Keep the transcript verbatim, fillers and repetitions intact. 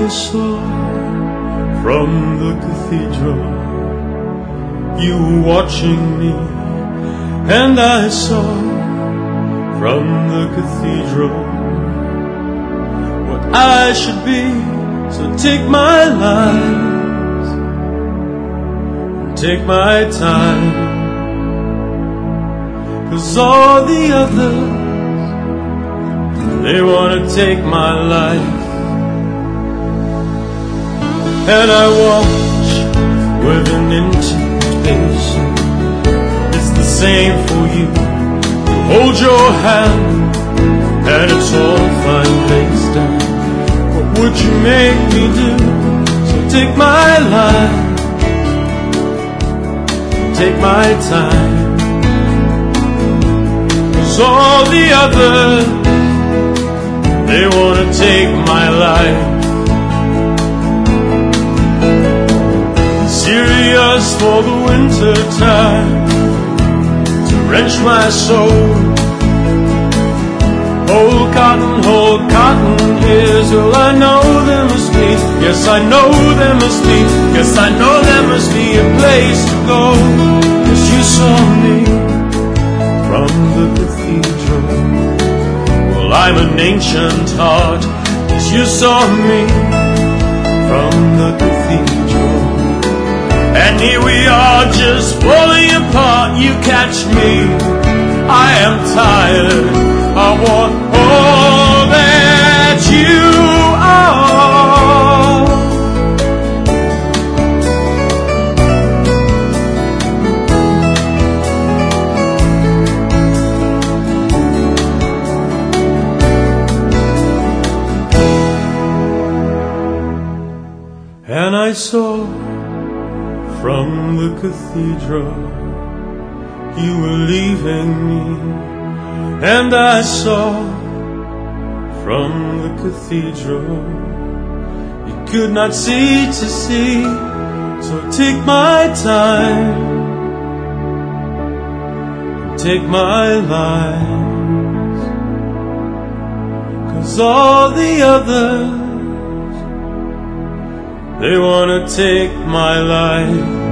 I saw from the cathedral, you were watching me, and I saw from the cathedral what I should be. So take my life, take my time, 'cause all the others, they wanna take my life. And I watch with an intimation. It's the same for you. You hold your hand, and it's all fine placed down. What would you make me do? So take my life, take my time, 'cause all the others, they wanna take my life. Serious for the winter time, to wrench my soul. Hold cotton, hold cotton ears. Well, I know there must be, yes, I know there must be, yes, I know there must be a place to go. 'Cause you saw me from the cathedral. Well, I'm an ancient heart, 'cause you saw me from the cathedral. And here we are, just falling apart. You catch me, I am tired. I want all that you are. And I saw from the cathedral, you were leaving me. And I saw from the cathedral, you could not see to see. So take my time, take my life, 'cause all the others, they wanna take my life.